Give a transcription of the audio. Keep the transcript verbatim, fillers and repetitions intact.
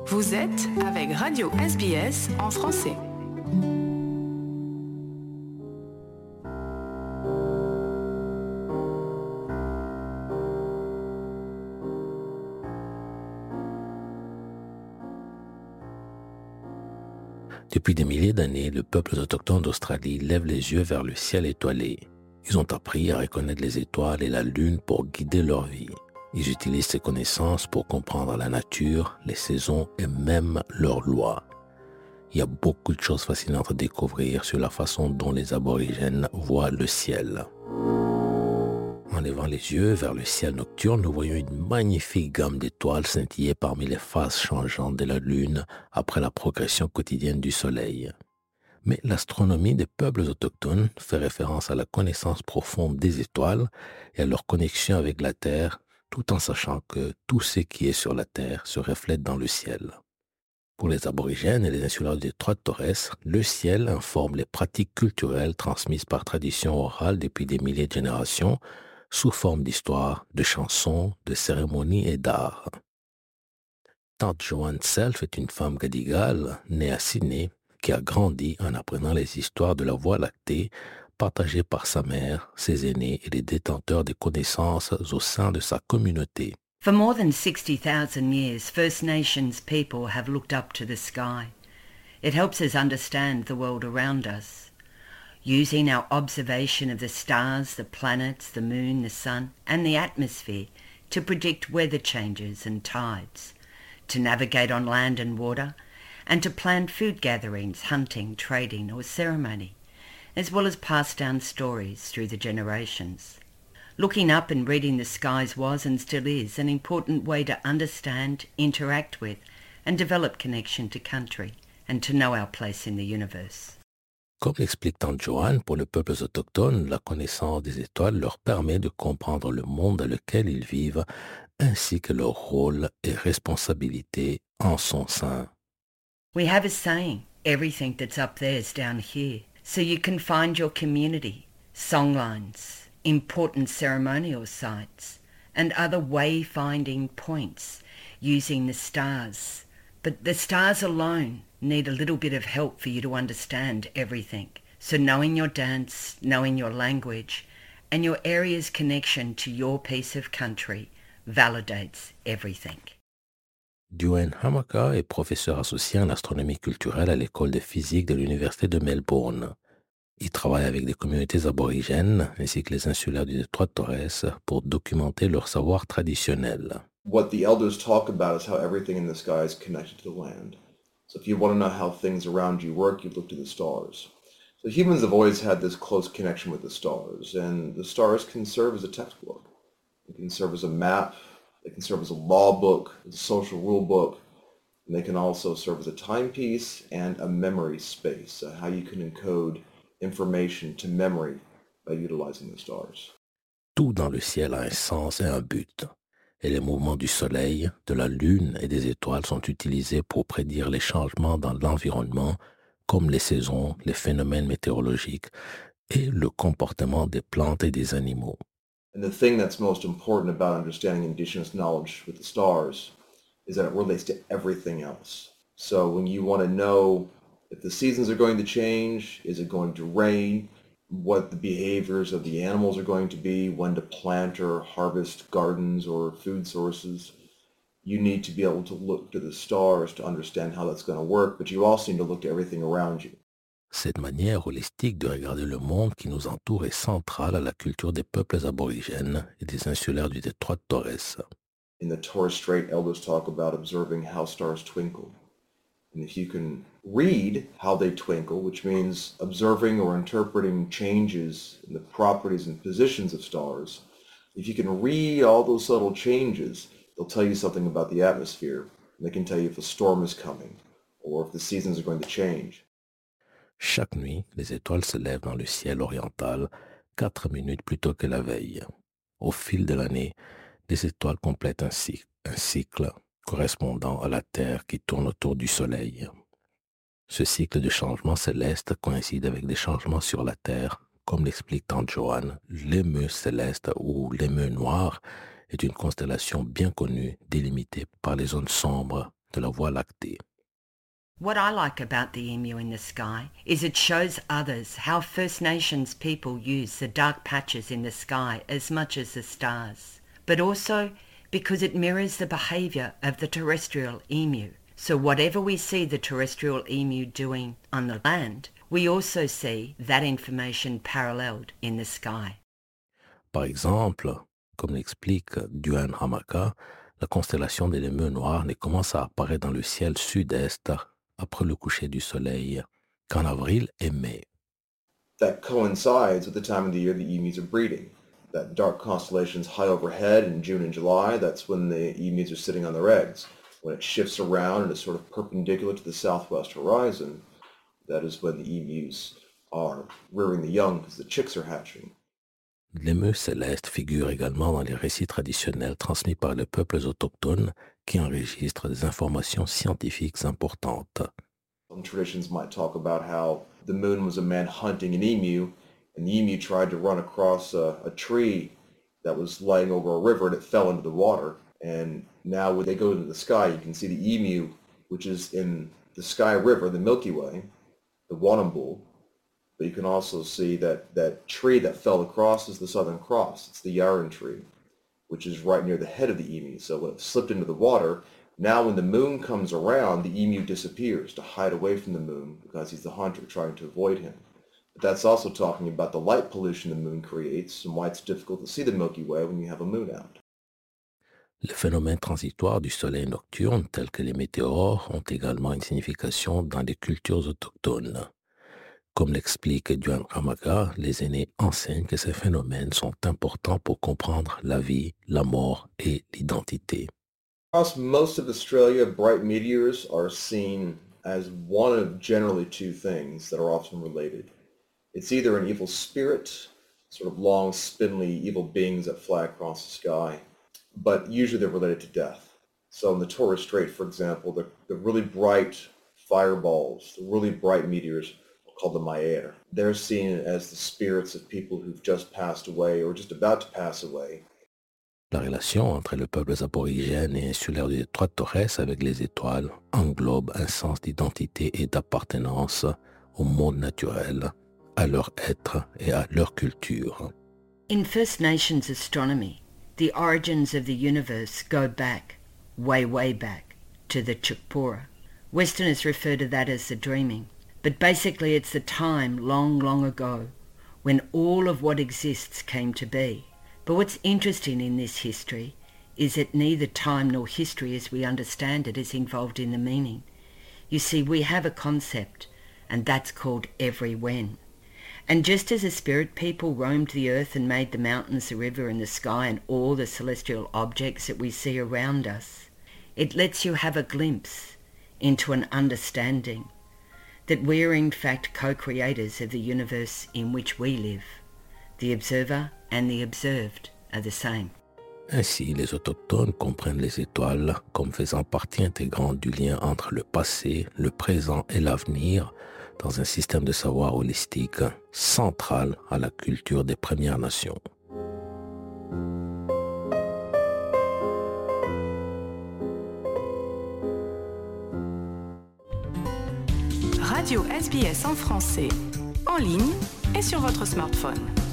Vous êtes avec Radio S B S en français. Depuis des milliers d'années, le peuple autochtone d'Australie lève les yeux vers le ciel étoilé. Ils ont appris à reconnaître les étoiles et la lune pour guider leur vie. Ils utilisent ces connaissances pour comprendre la nature, les saisons et même leurs lois. Il y a beaucoup de choses fascinantes à découvrir sur la façon dont les aborigènes voient le ciel. En levant les yeux vers le ciel nocturne, nous voyons une magnifique gamme d'étoiles scintiller parmi les phases changeantes de la Lune après la progression quotidienne du Soleil. Mais l'astronomie des peuples autochtones fait référence à la connaissance profonde des étoiles et à leur connexion avec la Terre, tout en sachant que tout ce qui est sur la Terre se reflète dans le ciel. Pour les aborigènes et les insulaires du Détroit de Torres, le ciel informe les pratiques culturelles transmises par tradition orale depuis des milliers de générations, sous forme d'histoires, de chansons, de cérémonies et d'art. Tante Joanne Self est une femme gadigale, née à Sydney, qui a grandi en apprenant les histoires de la Voie lactée, partagées par sa mère, ses aînés et les détenteurs des connaissances au sein de sa communauté. For more than sixty thousand years, First Nations people have looked up to the sky. It helps us understand the world around us. Using our observation of the stars, the planets, the moon, the sun, and the atmosphere to predict weather changes and tides, to navigate on land and water, and to plan food gatherings, hunting, trading, or ceremony, as well as pass down stories through the generations. Looking up and reading the skies was and still is an important way to understand, interact with, and develop connection to country, and to know our place in the universe. Comme l'explique Tante Joanne, pour les peuples autochtones, la connaissance des étoiles leur permet de comprendre le monde dans lequel ils vivent, ainsi que leur rôle et responsabilité en son sein. We have a saying, everything that's up there is down here, so you can find your community, songlines, important ceremonial sites, and other wayfinding points using the stars. But the stars alone need a little bit of help for you to understand everything. So knowing your dance, knowing your language, and your area's connection to your piece of country validates everything. Duane Hamaka est professeur associé en astronomie culturelle à l'école de physique de l'Université de Melbourne. Il travaille avec des communautés aborigènes ainsi que les insulaires du Détroit de Torres pour documenter leur savoir traditionnel. What the elders talk about is how everything in the sky is connected to the land. So if you want to know how things around you work, you look to the stars. So humans have always had this close connection with the stars, and the stars can serve as a textbook. They can serve as a map, they can serve as a law book, as a social rule book, and they can also serve as a timepiece and a memory space, uh, how you can encode information to memory by utilizing the stars. Tout dans le ciel a un sens et un but. Et les mouvements du Soleil, de la Lune et des étoiles sont utilisés pour prédire les changements dans l'environnement, comme les saisons, les phénomènes météorologiques et le comportement des plantes et des animaux. And the thing that's most important about understanding indigenous knowledge with the stars is that it relates to everything else. So when you want to know if the seasons are going to change, is it going to rain, what the behaviors of the animals are going to be, when to plant or harvest gardens or food sources, you need to be able to look to the stars to understand how that's going to work, but you also need to look to everything around you. Cette manière holistique de regarder le monde qui nous entoure est centrale à la culture des peuples aborigènes et des insulaires du Détroit de Torres. In the Torres Strait, elders talk about observing how stars twinkle. And if you can read how they twinkle, which means observing or interpreting changes in the properties and positions of stars, if you can read all those subtle changes, they'll tell you something about the atmosphere. And they can tell you if a storm is coming or if the seasons are going to change. Chaque nuit, les étoiles se lèvent dans le ciel oriental quatre minutes plus tôt que la veille. Au fil de l'année, les étoiles complètent un cycle, un cycle correspondant à la Terre qui tourne autour du Soleil. Ce cycle de changements célestes coïncide avec des changements sur la Terre, comme l'explique Tante Joanne. L'émeu céleste ou l'émeu noir est une constellation bien connue, délimitée par les zones sombres de la Voie lactée. What I like about the emu in the sky is it shows others how First Nations people use the dark patches in the sky as much as the stars, but also because it mirrors the behaviour of the terrestrial emu. So whatever we see the terrestrial emu doing on the land, we also see that information paralleled in the sky. Par exemple, comme l'explique Duane Hamaka, la constellation des Lemeux noirs ne commence à apparaître dans le ciel sud-est après le coucher du soleil, qu'en avril et mai. That coincides with the time of the year the emus are breeding. That dark constellation's high overhead in June and July, that's when the emus are sitting on their eggs. When it shifts around and is sort of perpendicular to the southwest horizon, that is when the emus are rearing the young because the chicks are hatching. L'émeu céleste figure également dans les récits traditionnels transmis par les peuples autochtones qui enregistrent des informations scientifiques importantes. Some traditions might talk about how the moon was a man hunting an emu, and the emu tried to run across a, a tree that was lying over a river and it fell into the water. And now when they go into the sky, you can see the emu, which is in the Sky River, the Milky Way, the Warrnambool. But you can also see that that tree that fell across is the Southern Cross. It's the Yarran tree, which is right near the head of the emu. So when it slipped into the water, now when the moon comes around, the emu disappears to hide away from the moon because he's the hunter trying to avoid him. But that's also talking about the light pollution the moon creates and why it's difficult to see the Milky Way when you have a moon out. Les phénomènes transitoires du soleil nocturne, tels que les météores, ont également une signification dans les cultures autochtones. Comme l'explique Duane Hamaka, les aînés enseignent que ces phénomènes sont importants pour comprendre la vie, la mort et l'identité. Across most of Australia, bright meteors are seen as one of generally two things that are often related. It's either an evil spirit, sort of long, spindly, evil beings that fly across the sky, but usually they're related to death. So in the Torres Strait, for example, the, the really bright fireballs, the really bright meteors, called the Mayer. They're seen as the spirits of people who've just passed away or just about to pass away. La relation entre les peuples aborigènes et insulaires du détroit de Torres avec les étoiles englobe un sens d'identité et d'appartenance au monde naturel, à leur être et à leur culture. In First Nations astronomy, the origins of the universe go back, way, way back, to the Chukpura. Westerners refer to that as the dreaming. But basically it's the time long, long ago when all of what exists came to be. But what's interesting in this history is that neither time nor history as we understand it is involved in the meaning. You see, we have a concept, and that's called every when. And just as the spirit people roamed the earth and made the mountains, the river and the sky and all the celestial objects that we see around us, it lets you have a glimpse into an understanding that we're in fact co-creators of the universe in which we live. The observer and the observed are the same. Ainsi, les autochtones comprennent les étoiles comme faisant partie intégrante du lien entre le passé, le présent et l'avenir dans un système de savoir holistique central à la culture des Premières Nations. Radio S B S en français, en ligne et sur votre smartphone.